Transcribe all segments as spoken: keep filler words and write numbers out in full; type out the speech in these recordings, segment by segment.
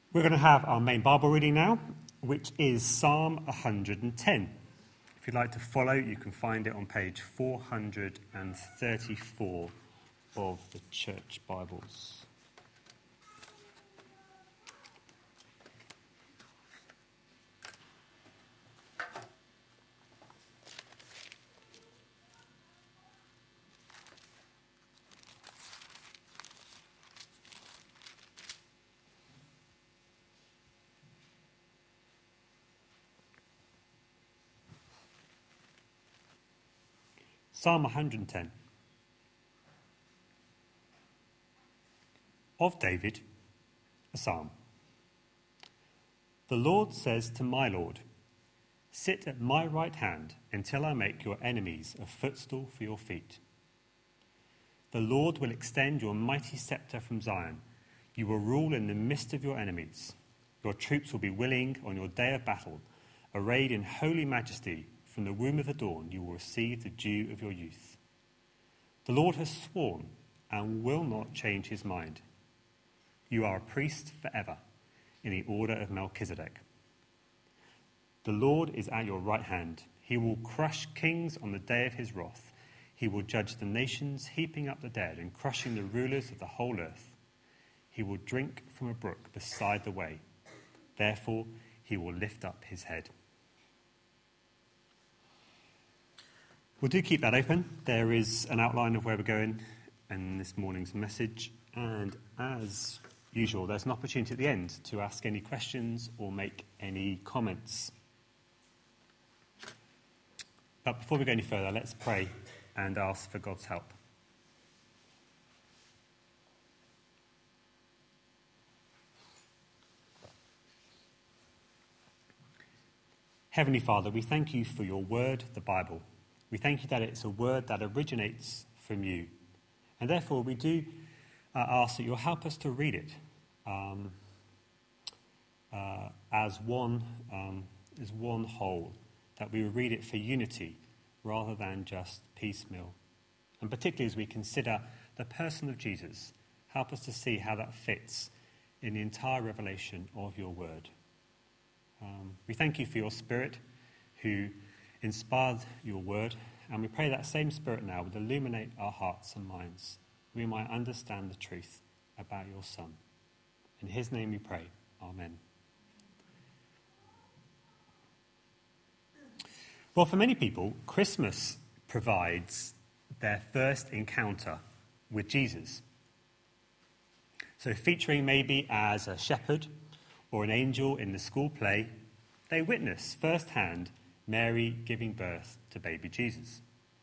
We're going to have our main Bible reading now, which is Psalm one hundred ten. If you'd like to follow, you can find it on page four hundred thirty-four of the Church Bibles. Psalm one hundred ten. Of David, a psalm. The Lord says to my Lord, "Sit at my right hand until I make your enemies a footstool for your feet." The Lord will extend your mighty scepter from Zion. You will rule in the midst of your enemies. Your troops will be willing on your day of battle. Arrayed in holy majesty, from the womb of the dawn you will receive the dew of your youth. The Lord has sworn and will not change his mind. You are a priest forever, in the order of Melchizedek. The Lord is at your right hand. He will crush kings on the day of his wrath. He will judge the nations, heaping up the dead and crushing the rulers of the whole earth. He will drink from a brook beside the way. Therefore, he will lift up his head. We'll do keep that open. There is an outline of where we're going in this morning's message. And as usual, there's an opportunity at the end to ask any questions or make any comments. But before we go any further, let's pray and ask for God's help. Heavenly Father, we thank you for your word, the Bible. We thank you that it's a word that originates from you. And therefore we do uh, ask that you'll help us to read it um, uh, as one um, as one whole, that we will read it for unity rather than just piecemeal. And particularly as we consider the person of Jesus, help us to see how that fits in the entire revelation of your word. Um, we thank you for your Spirit who inspired your word, and we pray that same Spirit now would illuminate our hearts and minds. We might understand the truth about your Son. In his name we pray. Amen. Well, for many people, Christmas provides their first encounter with Jesus. So featuring maybe as a shepherd or an angel in the school play, they witness firsthand Mary giving birth to baby Jesus.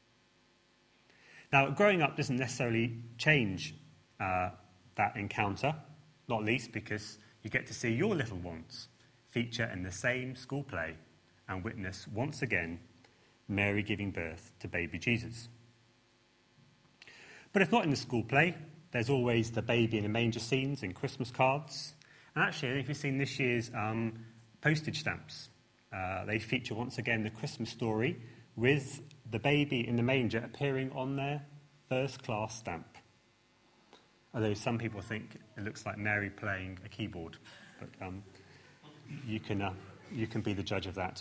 Now, growing up doesn't necessarily change uh, that encounter, not least because you get to see your little ones feature in the same school play and witness once again Mary giving birth to baby Jesus. But if not in the school play, there's always the baby in a manger scenes in Christmas cards. And actually, if you've seen this year's um, postage stamps, Uh, they feature once again the Christmas story with the baby in the manger appearing on their first class stamp. Although some people think it looks like Mary playing a keyboard, but um, you can uh, you can be the judge of that.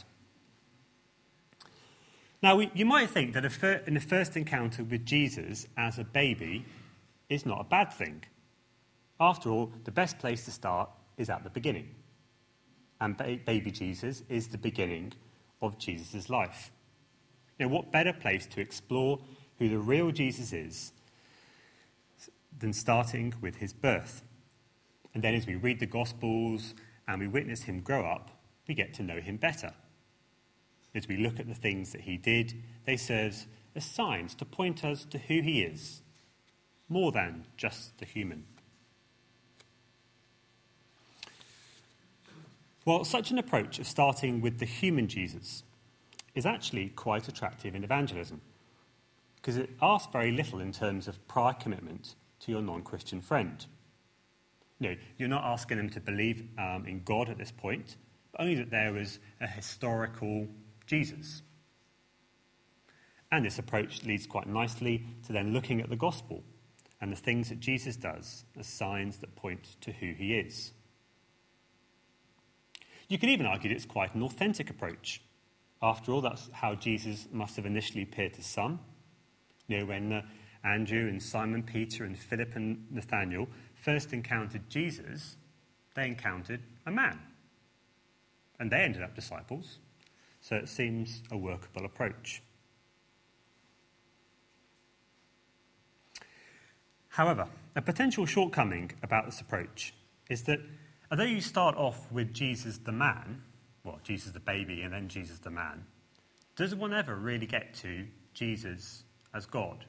Now, we, you might think that a fir- in the first encounter with Jesus as a baby is not a bad thing. After all, the best place to start is at the beginning. And baby Jesus is the beginning of Jesus' life. You know, what better place to explore who the real Jesus is than starting with his birth? And then as we read the Gospels and we witness him grow up, we get to know him better. As we look at the things that he did, they serve as signs to point us to who he is, more than just the human. Well, such an approach of starting with the human Jesus is actually quite attractive in evangelism, because it asks very little in terms of prior commitment to your non-Christian friend. You know, you're not asking them to believe um, in God at this point, but only that there was a historical Jesus. And this approach leads quite nicely to then looking at the gospel and the things that Jesus does as signs that point to who he is. You could even argue that it's quite an authentic approach. After all, that's how Jesus must have initially appeared to some. You know, when uh, Andrew and Simon Peter and Philip and Nathaniel first encountered Jesus, they encountered a man. And they ended up disciples. So it seems a workable approach. However, a potential shortcoming about this approach is that although you start off with Jesus the man, well, Jesus the baby and then Jesus the man, does one ever really get to Jesus as God?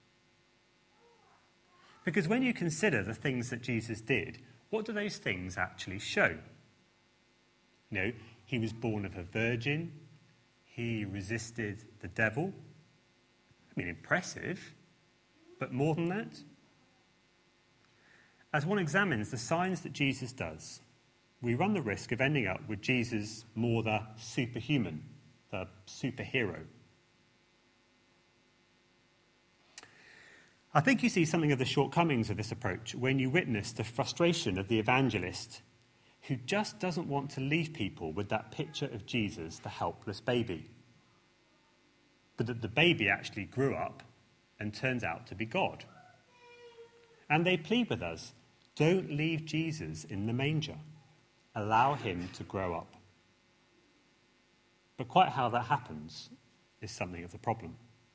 Because when you consider the things that Jesus did, what do those things actually show? You know, he was born of a virgin, he resisted the devil. I mean, impressive, but more than that? As one examines the signs that Jesus does, we run the risk of ending up with Jesus more the superhuman, the superhero. I think you see something of the shortcomings of this approach when you witness the frustration of the evangelist who just doesn't want to leave people with that picture of Jesus, the helpless baby. But that the baby actually grew up and turns out to be God. And they plead with us, don't leave Jesus in the manger. Allow him to grow up. But quite how that happens is something of the problem.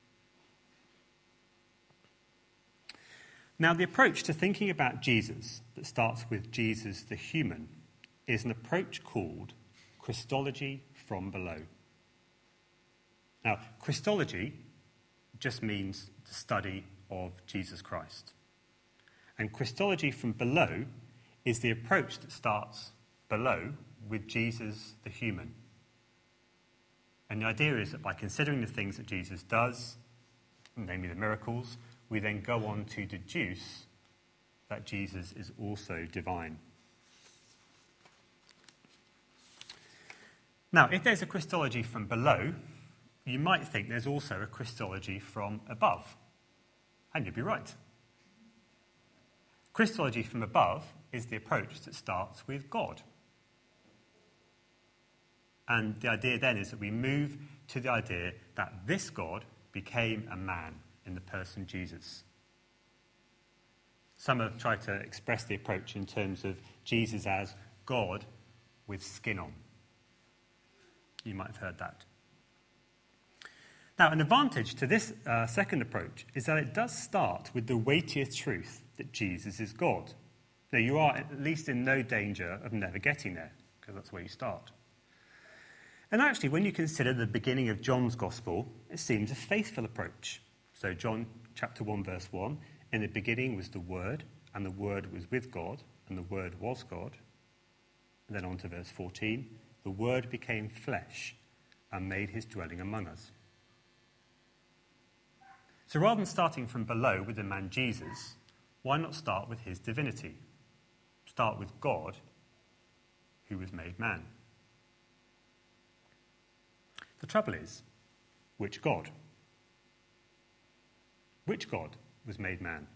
Now, the approach to thinking about Jesus that starts with Jesus the human is an approach called Christology from below. Now, Christology just means the study of Jesus Christ. And Christology from below is the approach that starts below with Jesus the human. And the idea is that by considering the things that Jesus does, namely the miracles, we then go on to deduce that Jesus is also divine. Now, if there's a Christology from below, you might think there's also a Christology from above. And you'd be right. Christology from above is the approach that starts with God. And the idea then is that we move to the idea that this God became a man in the person Jesus. Some have tried to express the approach in terms of Jesus as God with skin on. You might have heard that. Now, an advantage to this uh, second approach is that it does start with the weightier truth that Jesus is God. Now, you are at least in no danger of never getting there, because that's where you start. And actually, when you consider the beginning of John's Gospel, it seems a faithful approach. So John chapter one, verse one, in the beginning was the Word, and the Word was with God, and the Word was God. And then on to verse fourteen, the Word became flesh and made his dwelling among us. So rather than starting from below with the man Jesus, why not start with his divinity? Start with God, who was made man. The trouble is, which God? Which God was made man?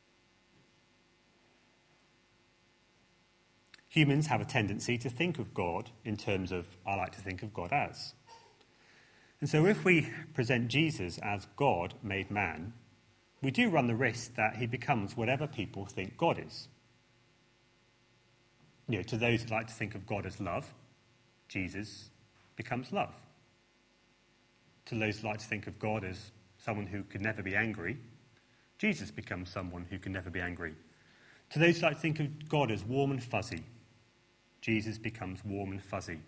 Humans have a tendency to think of God in terms of, I like to think of God as. And so if we present Jesus as God made man, we do run the risk that he becomes whatever people think God is. You know, to those who like to think of God as love, Jesus becomes love. To those who like to think of God as someone who could never be angry, Jesus becomes someone who can never be angry. To those who like to think of God as warm and fuzzy, Jesus becomes warm and fuzzy.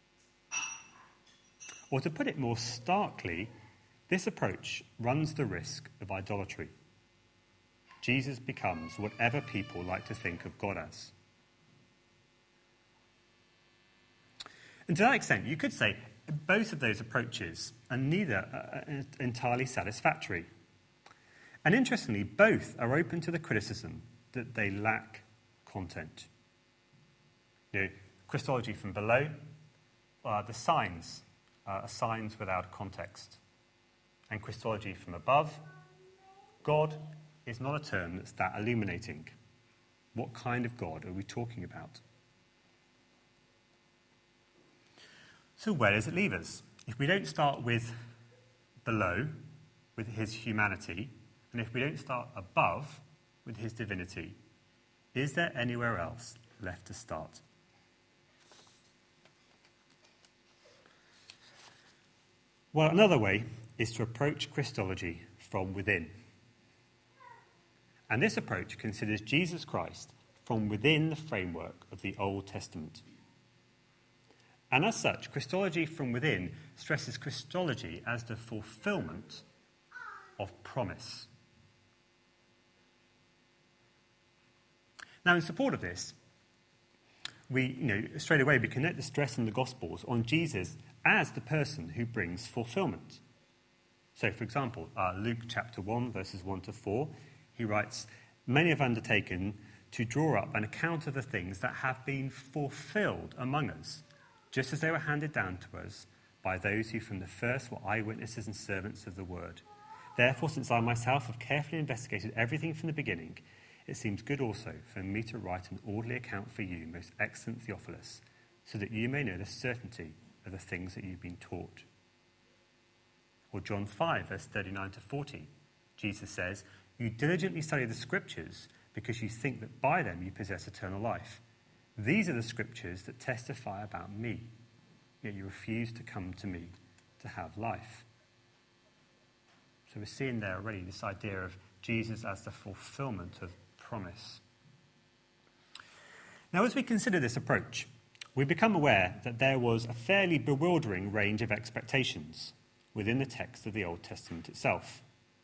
Or to put it more starkly, this approach runs the risk of idolatry. Jesus becomes whatever people like to think of God as. And to that extent, you could say both of those approaches are neither uh, entirely satisfactory. And interestingly, both are open to the criticism that they lack content. You know, Christology from below, uh, the signs uh, are signs without context. And Christology from above, God is not a term that's that illuminating. What kind of God are we talking about? So where does it leave us? If we don't start with below, with his humanity, and if we don't start above, with his divinity, is there anywhere else left to start? Well, another way is to approach Christology from within. And this approach considers Jesus Christ from within the framework of the Old Testament. And as such, Christology from within stresses Christology as the fulfillment of promise. Now, in support of this, we, you know, straight away we connect the stress in the Gospels on Jesus as the person who brings fulfillment. So, for example, uh, Luke chapter one, verses one to four, he writes, "Many have undertaken to draw up an account of the things that have been fulfilled among us, just as they were handed down to us by those who from the first were eyewitnesses and servants of the word. Therefore, since I myself have carefully investigated everything from the beginning, it seems good also for me to write an orderly account for you, most excellent Theophilus, so that you may know the certainty of the things that you've been taught." Or John five, verse thirty-nine to forty, Jesus says, "You diligently study the scriptures because you think that by them you possess eternal life. These are the scriptures that testify about me, yet you refuse to come to me to have life." So we're seeing there already this idea of Jesus as the fulfillment of promise. Now, as we consider this approach, we become aware that there was a fairly bewildering range of expectations within the text of the Old Testament itself.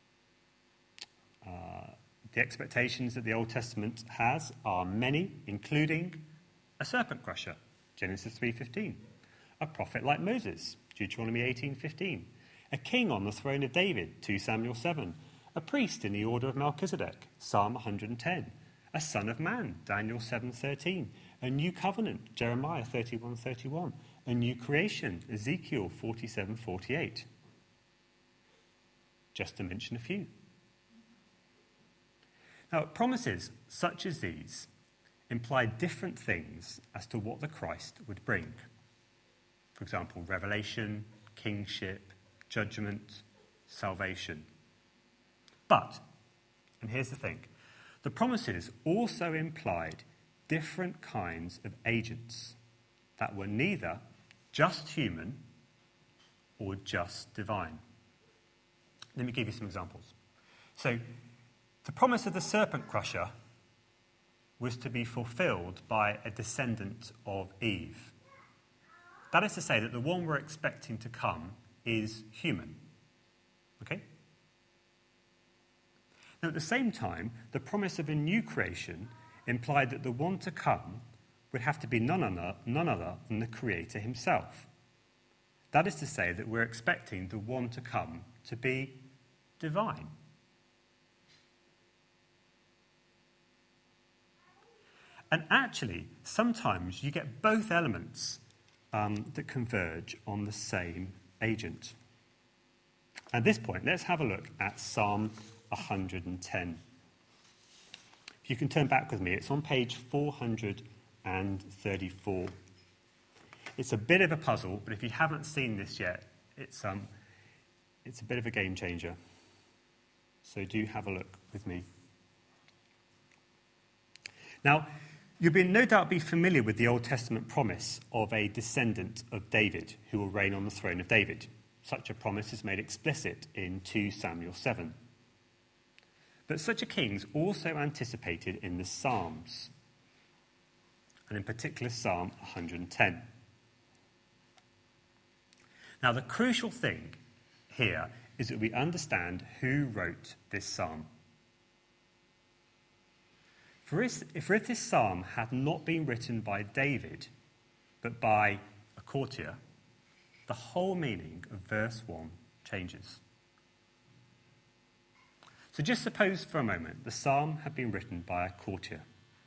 Uh, the expectations that the Old Testament has are many, including a serpent crusher, Genesis three fifteen, a prophet like Moses, Deuteronomy eighteen fifteen, a king on the throne of David, Second Samuel seven, a priest in the order of Melchizedek, Psalm one hundred ten, a son of man, Daniel seven thirteen, a new covenant, Jeremiah thirty-one thirty-one, a new creation, Ezekiel forty-seven forty-eight. Just to mention a few. Now, promises such as these imply different things as to what the Christ would bring. For example, revelation, kingship, judgment, salvation. But, and here's the thing, the promises also implied different kinds of agents that were neither just human or just divine. Let me give you some examples. So, the promise of the serpent crusher was to be fulfilled by a descendant of Eve. That is to say that the one we're expecting to come is human. Okay? Now, at the same time, the promise of a new creation implied that the one to come would have to be none other, none other than the Creator himself. That is to say that we're expecting the one to come to be divine. And actually, sometimes you get both elements um, that converge on the same agent. At this point, let's have a look at Psalm one hundred ten. If you can turn back with me, it's on page four hundred thirty-four. It's a bit of a puzzle, but if you haven't seen this yet, it's um, it's a bit of a game changer. So do have a look with me. Now, you'll be, no doubt be familiar with the Old Testament promise of a descendant of David who will reign on the throne of David. Such a promise is made explicit in Second Samuel seven. But such a king is also anticipated in the Psalms, and in particular Psalm one hundred ten. Now, the crucial thing here is that we understand who wrote this psalm. For if, if this psalm had not been written by David, but by a courtier, the whole meaning of verse one changes. So just suppose for a moment the psalm had been written by a courtier.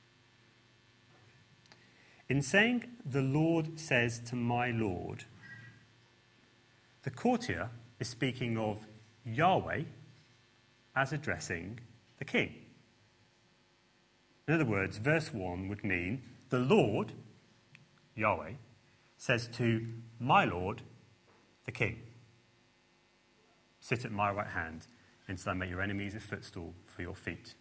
In saying, "The Lord says to my Lord," the courtier is speaking of Yahweh as addressing the king. In other words, verse one would mean the Lord, Yahweh, says to my Lord, the King, sit at my right hand until I make your enemies a footstool for your feet.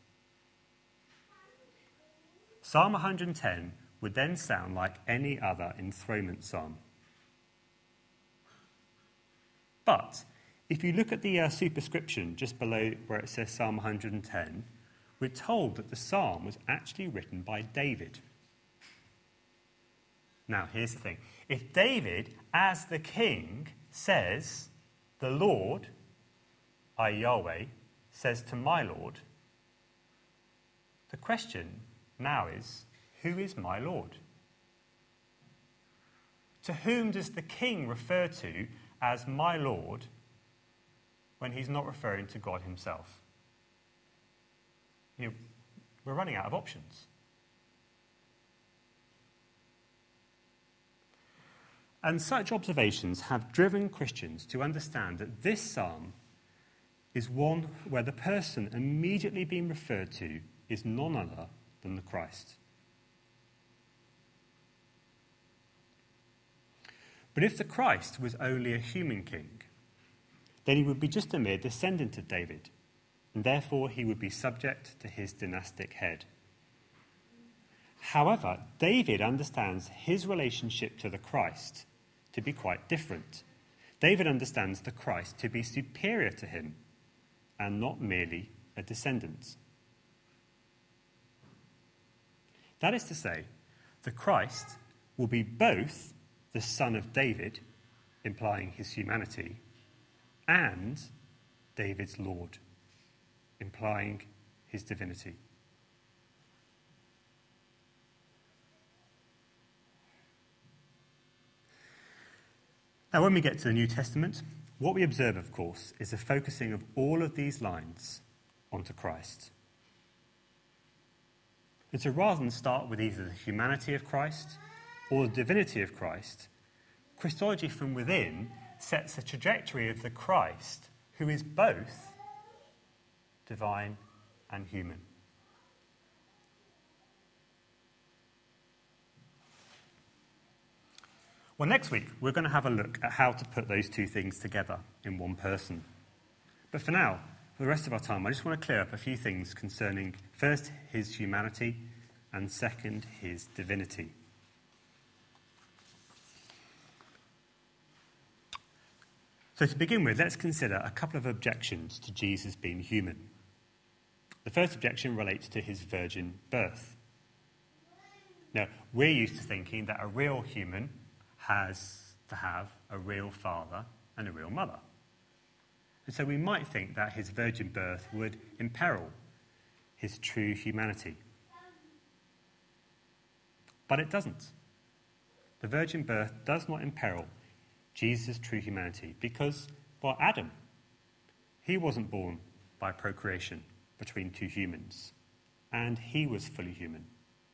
Psalm one hundred ten would then sound like any other enthronement psalm. But if you look at the uh, superscription just below where it says Psalm one hundred ten, we're told that the psalm was actually written by David. Now, here's the thing. If David, as the king, says, the Lord, that is. Yahweh, says to my Lord, the question now is, who is my Lord? To whom does the king refer to as my Lord when he's not referring to God himself? You know, we're running out of options. And such observations have driven Christians to understand that this psalm is one where the person immediately being referred to is none other than the Christ. But if the Christ was only a human king, then he would be just a mere descendant of David, and therefore he would be subject to his dynastic head. However, David understands his relationship to the Christ to be quite different. David understands the Christ to be superior to him, and not merely a descendant. That is to say, the Christ will be both the son of David, implying his humanity, and David's Lord, implying his divinity. Now, when we get to the New Testament, what we observe, of course, is the focusing of all of these lines onto Christ. And so rather than start with either the humanity of Christ or the divinity of Christ, Christology from within sets a trajectory of the Christ who is both divine and human. Well, next week, we're going to have a look at how to put those two things together in one person. But for now, for the rest of our time, I just want to clear up a few things concerning, first, his humanity, and second, his divinity. So to begin with, let's consider a couple of objections to Jesus being human. The first objection relates to his virgin birth. Now, we're used to thinking that a real human has to have a real father and a real mother. And so we might think that his virgin birth would imperil his true humanity. But it doesn't. The virgin birth does not imperil Jesus' true humanity because, well, Adam, he wasn't born by procreation between two humans, and he was fully human.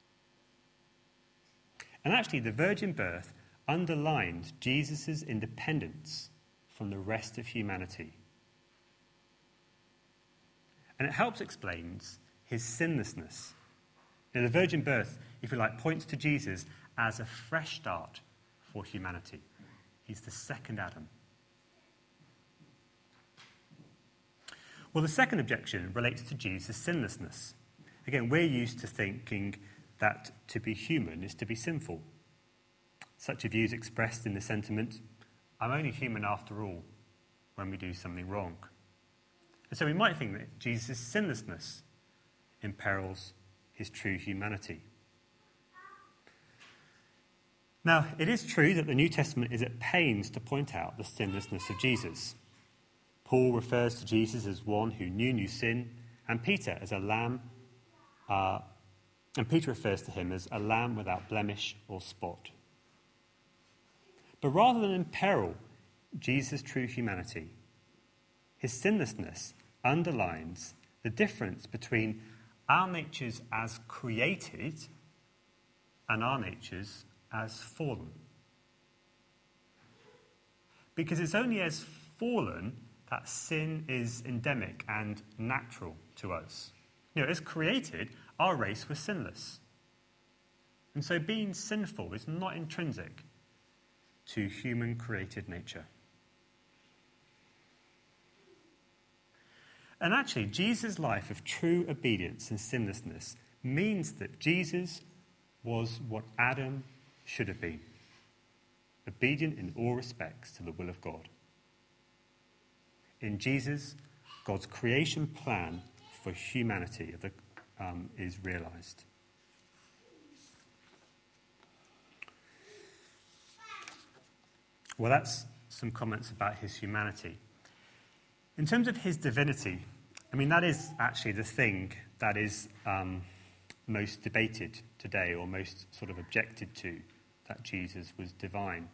And actually, the virgin birth underlined Jesus' independence from the rest of humanity. And it helps explain his sinlessness. Now, the virgin birth, if you like, points to Jesus as a fresh start for humanity. He's the second Adam. Well, the second objection relates to Jesus' sinlessness. Again, we're used to thinking that to be human is to be sinful. Such a view is expressed in the sentiment, I'm only human after all, when we do something wrong. And so we might think that Jesus' sinlessness imperils his true humanity. Now, it is true that the New Testament is at pains to point out the sinlessness of Jesus. Paul refers to Jesus as one who knew no sin, and Peter as a lamb, uh, and Peter refers to him as a lamb without blemish or spot. But rather than imperil Jesus' true humanity, his sinlessness underlines the difference between our natures as created and our natures as fallen. Because it's only as fallen that sin is endemic and natural to us. You know, as created, our race was sinless. And so being sinful is not intrinsic. to human created nature. And actually, Jesus' life of true obedience and sinlessness means that Jesus was what Adam should have been, obedient in all respects to the will of God. In Jesus, God's creation plan for humanity um, is realized. Well, that's some comments about his humanity. In terms of his divinity, I mean, that is actually the thing that is um, most debated today, or most sort of objected to, that Jesus was divine.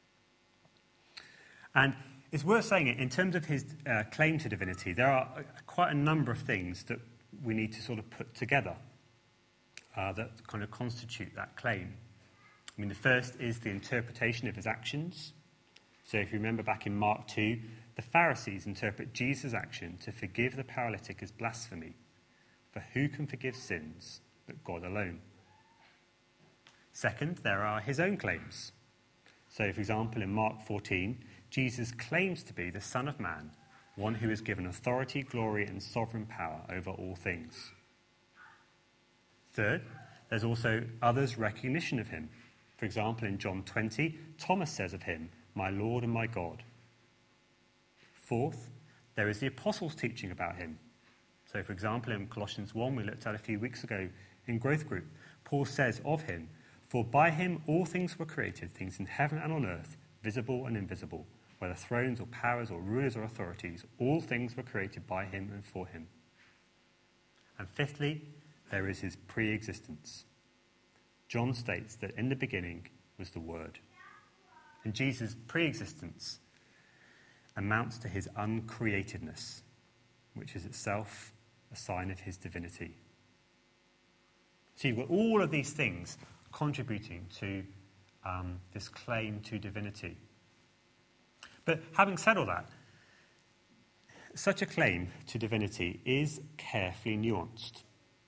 And it's worth saying it, in terms of his uh, claim to divinity, there are quite a number of things that we need to sort of put together uh, that kind of constitute that claim. I mean, the first is the interpretation of his actions. So if you remember back in Mark two, the Pharisees interpret Jesus' action to forgive the paralytic as blasphemy, for who can forgive sins but God alone? Second, there are his own claims. So, for example, in Mark fourteen, Jesus claims to be the Son of Man, one who is given authority, glory, and sovereign power over all things. Third, there's also others' recognition of him. For example, in John twenty, Thomas says of him, "My Lord and my God." Fourth, there is the apostles' teaching about him. So, for example, in Colossians one, we looked at a few weeks ago in Growth Group, Paul says of him, "For by him all things were created, things in heaven and on earth, visible and invisible, whether thrones or powers or rulers or authorities, all things were created by him and for him." And fifthly, there is his pre-existence. John states that in the beginning was the Word. And Jesus' pre-existence amounts to his uncreatedness, which is itself a sign of his divinity. So you've got all of these things contributing to um, this claim to divinity. But having said all that, such a claim to divinity is carefully nuanced.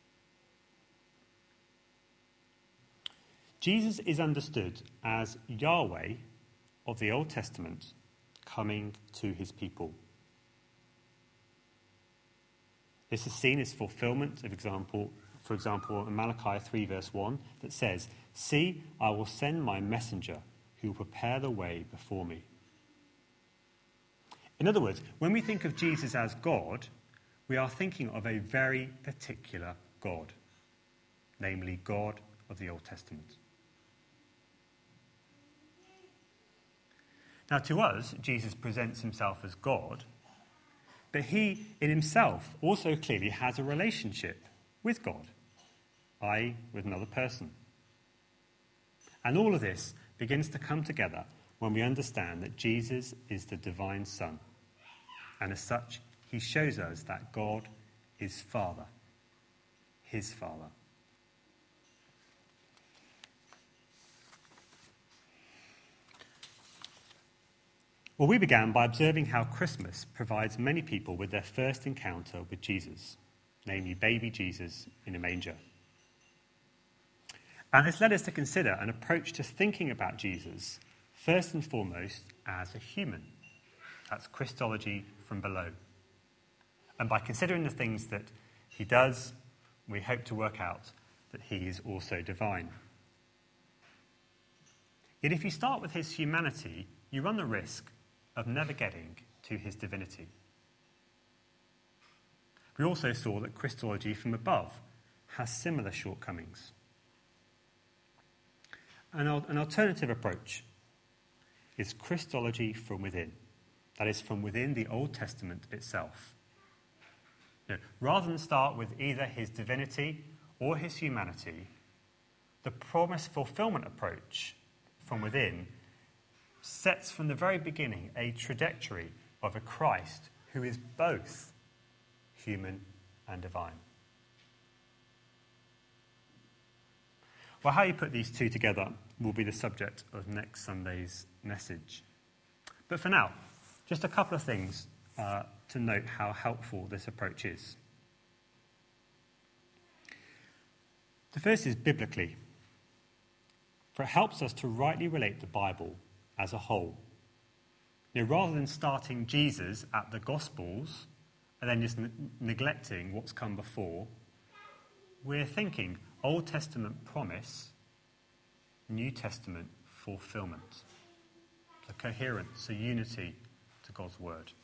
Jesus is understood as Yahweh of the Old Testament coming to his people. This is seen as fulfillment of example, for example, in Malachi three verse one, that says, "See, I will send my messenger who will prepare the way before me." In other words, when we think of Jesus as God, we are thinking of a very particular God, namely God of the Old Testament. Now, to us, Jesus presents himself as God, but he, in himself, also clearly has a relationship with God, that is, with another person. And all of this begins to come together when we understand that Jesus is the divine Son. And as such, he shows us that God is Father, his Father. Well, we began by observing how Christmas provides many people with their first encounter with Jesus, namely baby Jesus in a manger. And this led us to consider an approach to thinking about Jesus, first and foremost, as a human. That's Christology from below. And by considering the things that he does, we hope to work out that he is also divine. Yet if you start with his humanity, you run the risk of never getting to his divinity. We also saw that Christology from above has similar shortcomings. An, an alternative approach is Christology from within. That is, from within the Old Testament itself. You know, rather than start with either his divinity or his humanity, the promise fulfillment approach from within sets from the very beginning a trajectory of a Christ who is both human and divine. Well, how you put these two together will be the subject of next Sunday's message. But for now, just a couple of things uh, to note how helpful this approach is. The first is biblically, for it helps us to rightly relate the Bible as a whole. You know, rather than starting Jesus at the Gospels and then just ne- neglecting what's come before, we're thinking Old Testament promise, New Testament fulfillment. So coherence, so unity to God's word.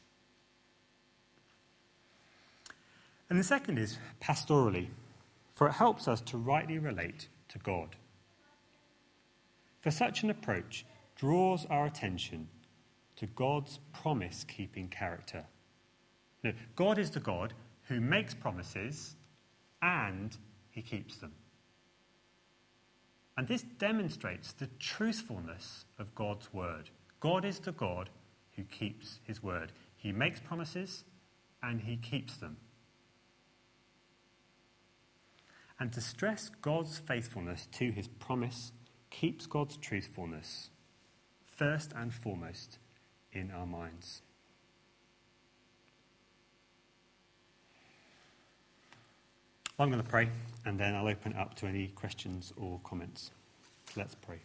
And the second is pastorally, for it helps us to rightly relate to God. For such an approach draws our attention to God's promise-keeping character. Now, God is the God who makes promises and he keeps them. And this demonstrates the truthfulness of God's word. God is the God who keeps his word. He makes promises and he keeps them. And to stress God's faithfulness to his promise keeps God's truthfulness first and foremost in our minds. I'm going to pray, and then I'll open it up to any questions or comments. Let's pray.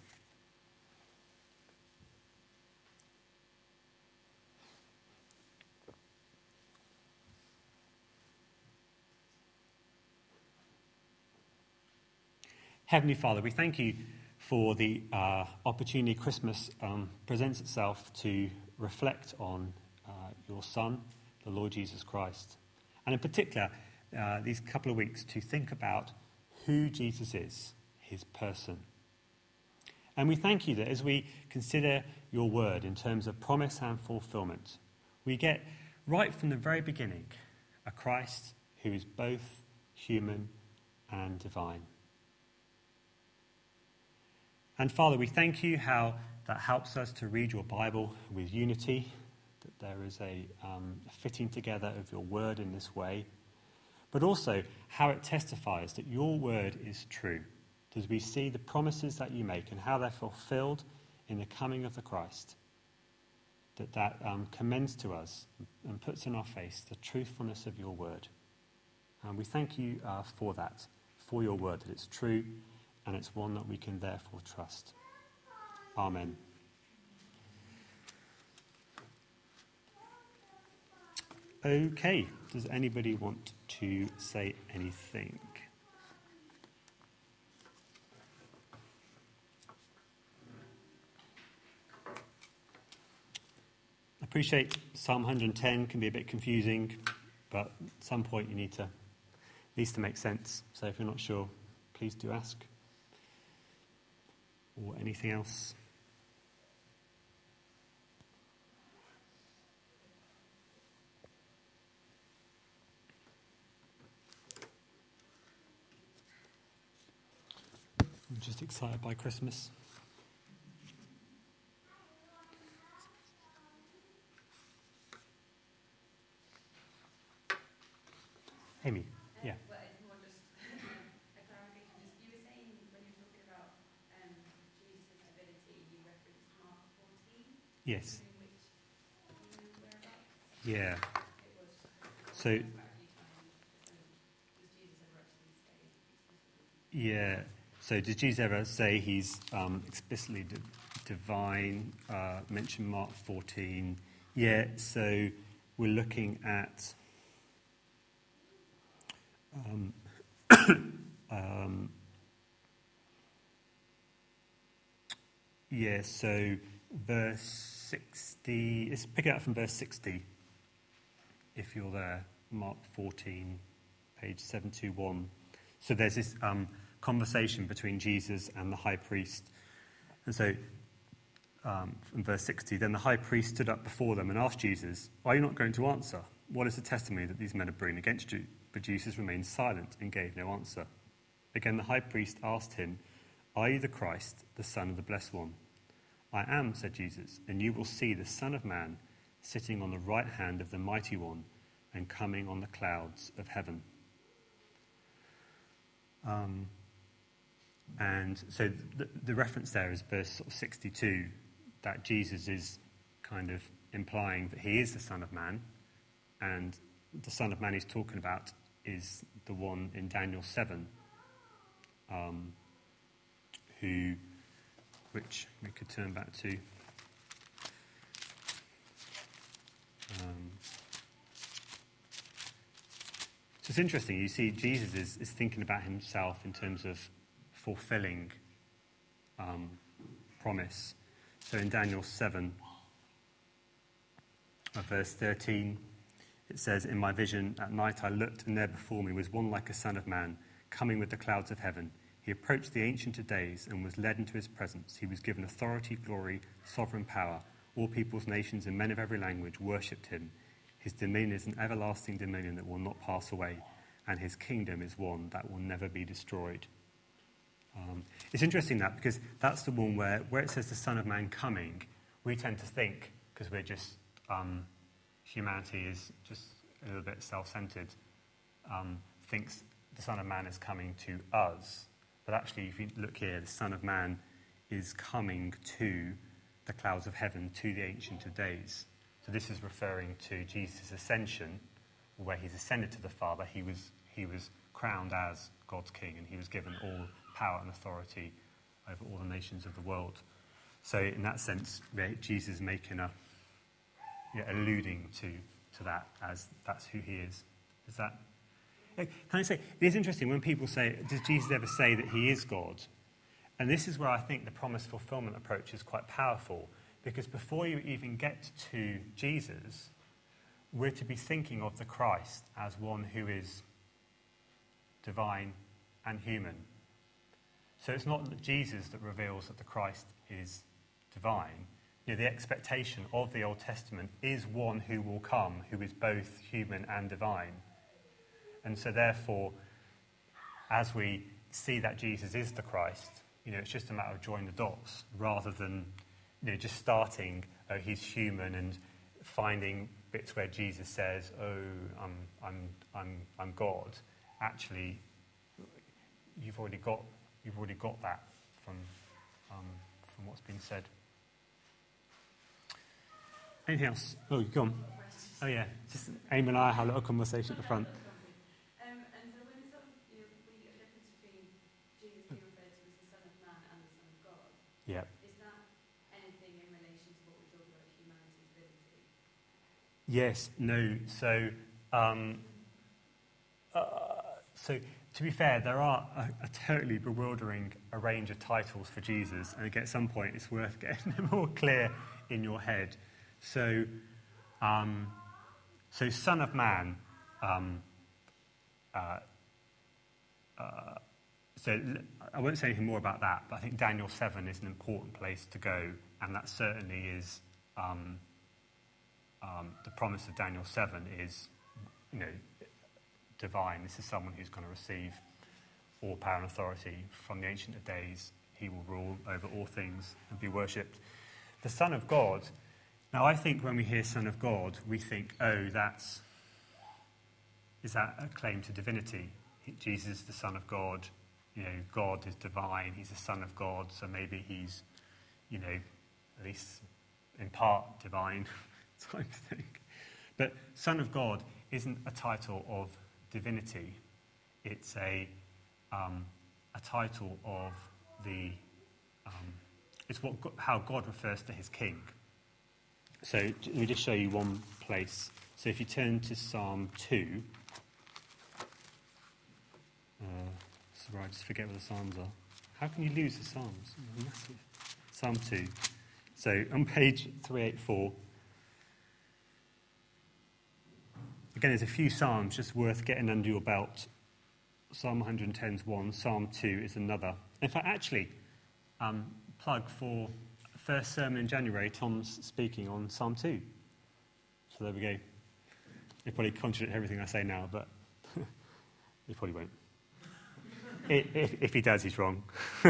Heavenly Father, we thank you for the uh, opportunity Christmas um, presents itself to reflect on uh, your Son, the Lord Jesus Christ. And in particular, uh, these couple of weeks to think about who Jesus is, his person. And we thank you that as we consider your word in terms of promise and fulfillment, we get right from the very beginning a Christ who is both human and divine. And Father, we thank you how that helps us to read your Bible with unity, that there is a um, fitting together of your word in this way, but also how it testifies that your word is true, as we see the promises that you make and how they're fulfilled in the coming of the Christ, that that um, commends to us and puts in our face the truthfulness of your word. And we thank you uh, for that, for your word, that it's true, and it's one that we can therefore trust. Amen. Okay, does anybody want to say anything? I appreciate Psalm one hundred ten can be a bit confusing, but at some point you need to, needs to make sense. So if you're not sure, please do ask. Or anything else? I'm just excited by Christmas. Amy, yeah. Well, it's more just a clarification. Just you were saying when you were talking about um, Jesus' ability, you referenced Mark fourteen. Yes. In which you know whereabouts? Yeah. It was. So. About a few times. Does Jesus ever actually say explicitly? Yeah. So did Jesus ever say he's um, explicitly di- divine? Uh, mention Mark fourteen. Yeah. So we're looking at. Um, um, yeah, so verse sixty, let's pick it up from verse sixty, if you're there, Mark fourteen, page seven twenty-one. So there's this um, conversation between Jesus and the high priest. And so um, from verse sixty, then the high priest stood up before them and asked Jesus, "Are you not going to answer? What is the testimony that these men are bringing against you?" But Jesus remained silent and gave no answer. Again, the high priest asked him, "Are you the Christ, the Son of the Blessed One?" "I am," said Jesus, "and you will see the Son of Man sitting on the right hand of the Mighty One and coming on the clouds of heaven." Um, and so the, the reference there is verse sort of sixty-two, that Jesus is kind of implying that he is the Son of Man, and the Son of Man he's talking about is the one in Daniel seven, um, who, which we could turn back to. it's interesting. You see, Jesus is, is thinking about himself in terms of fulfilling um, promise. So in Daniel seven, uh, verse thirteen, it says, "In my vision at night I looked, and there before me was one like a son of man, coming with the clouds of heaven. He approached the Ancient of Days and was led into his presence. He was given authority, glory, sovereign power. All peoples, nations, and men of every language worshipped him. His dominion is an everlasting dominion that will not pass away, and his kingdom is one that will never be destroyed." Um, it's interesting that, because that's the one where, where it says the Son of Man coming, we tend to think, because we're just, um, humanity is just a little bit self-centered, um, thinks the Son of Man is coming to us. But actually, if you look here, the Son of Man is coming to the clouds of heaven, to the Ancient of Days. So this is referring to Jesus' ascension, where he's ascended to the Father. He was he was crowned as God's king, and he was given all power and authority over all the nations of the world. So in that sense, Jesus is making a, yeah, alluding to, to that, as that's who he is. Is that... Can I say, it is interesting when people say, does Jesus ever say that he is God? And this is where I think the promise fulfillment approach is quite powerful, because before you even get to Jesus, we're to be thinking of the Christ as one who is divine and human. So it's not Jesus that reveals that the Christ is divine. You know, the expectation of the Old Testament is one who will come, who is both human and divine. And so therefore, as we see that Jesus is the Christ, you know, it's just a matter of joining the dots, rather than, you know, just starting, oh, he's human, and finding bits where Jesus says, oh, I'm, I'm, I'm, I'm God. Actually, you've already got, you've already got that from, um, from what's been said. Anything else? Oh, you go on. Oh yeah, just Amy and I had a little conversation at the front. Yeah. Is that anything in relation to what we're talking about, humanity's divinity? Yes, no. So, um, uh, so to be fair, there are a, a totally bewildering a range of titles for Jesus, and at some point it's worth getting them all clear in your head. So, um, so Son of Man. Um, uh, uh, So I won't say anything more about that, but I think Daniel seven is an important place to go, and that certainly is um, um, the promise of Daniel seven is, you know, divine. This is someone who's going to receive all power and authority from the Ancient of Days. He will rule over all things and be worshipped. The Son of God. Now, I think when we hear Son of God, we think, oh, that's is that a claim to divinity? Jesus is the Son of God. You know, God is divine, he's the Son of God, so maybe he's, you know, at least in part divine, type of thing. But Son of God isn't a title of divinity. It's a um, a title of the, um, it's what how God refers to his king. So let me just show you one place. So if you turn to Psalm two, uh, Sorry, I just forget what the Psalms are. How can you lose the Psalms? They're massive. Psalm two. So on page three eighty-four, again, there's a few Psalms just worth getting under your belt. Psalm one ten is one, Psalm two is another. In fact, actually, um, plug for first sermon in January, Tom's speaking on Psalm two. So there we go. He'll probably contradict everything I say now, but he probably won't. If, if he does, he's wrong.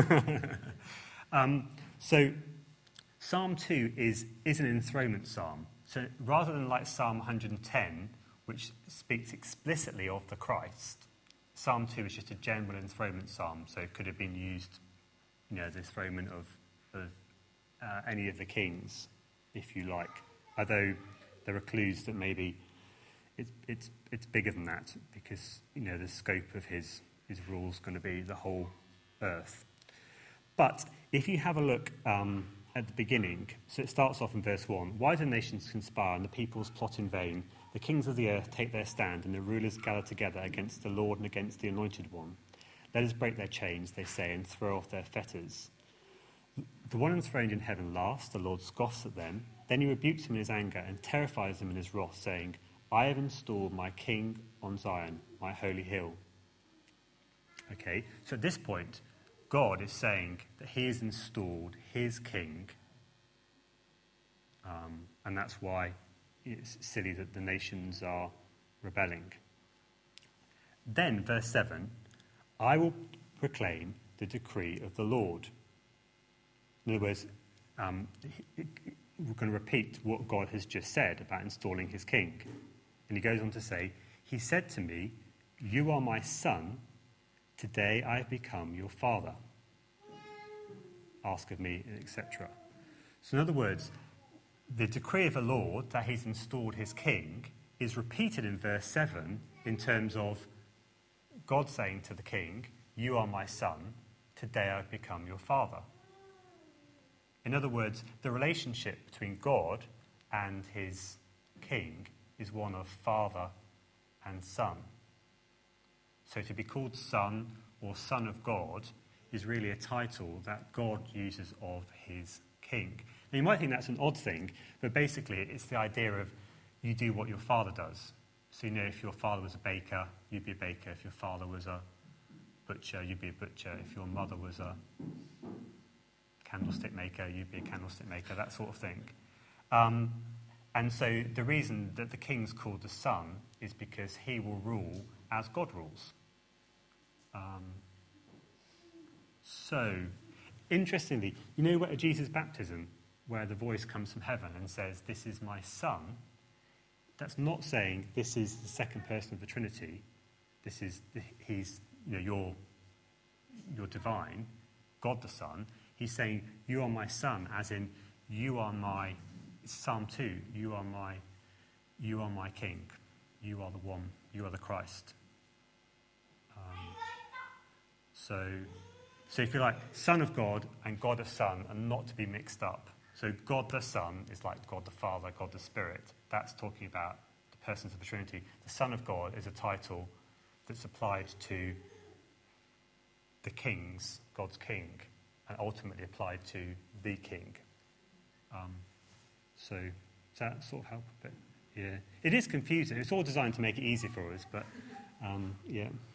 um, so Psalm two is, is an enthronement psalm. So rather than like Psalm one ten, which speaks explicitly of the Christ, Psalm two is just a general enthronement psalm. So it could have been used, you know, as enthronement of, of uh, any of the kings, if you like. Although there are clues that maybe it's, it's, it's bigger than that, because, you know, the scope of his... his rule is going to be the whole earth. But if you have a look um, at the beginning, so it starts off in verse one. Why do nations conspire and the peoples plot in vain? The kings of the earth take their stand, and the rulers gather together against the Lord and against the Anointed One. Let us break their chains, they say, and throw off their fetters. The one enthroned in heaven laughs, the Lord scoffs at them. Then he rebukes them in his anger and terrifies them in his wrath, saying, I have installed my king on Zion, my holy hill. Okay, so at this point, God is saying that he has installed his king, um, and that's why it's silly that the nations are rebelling. Then, verse seven, I will proclaim the decree of the Lord. In other words, um, we're going to repeat what God has just said about installing his king. And he goes on to say, he said to me, you are my son, today I have become your father. Ask of me, et cetera. So in other words, the decree of the Lord that he's installed his king is repeated in verse seven in terms of God saying to the king, you are my son, today I've become your father. In other words, the relationship between God and his king is one of father and son. So to be called son or son of God is really a title that God uses of his king. Now you might think that's an odd thing, but basically it's the idea of you do what your father does. So you know, if your father was a baker, you'd be a baker. If your father was a butcher, you'd be a butcher. If your mother was a candlestick maker, you'd be a candlestick maker, that sort of thing. Um, and so the reason that the king's called the son is because he will rule as God rules. Um, so, interestingly, you know at Jesus' baptism, where the voice comes from heaven and says, this is my son, that's not saying this is the second person of the Trinity. This is, he's, you know, you're, you're divine, God the Son. He's saying, you are my son, as in, you are my, Psalm two, you are my, you are my king. You are the one, you are the Christ. Um, so, so if you like, Son of God and God the Son are not to be mixed up. So God the Son is like God the Father, God the Spirit. That's talking about the persons of the Trinity. The Son of God is a title that's applied to the kings, God's king, and ultimately applied to the king. Um, so does that sort of help a bit? Yeah. It is confusing. It's all designed to make it easy for us, but um, yeah.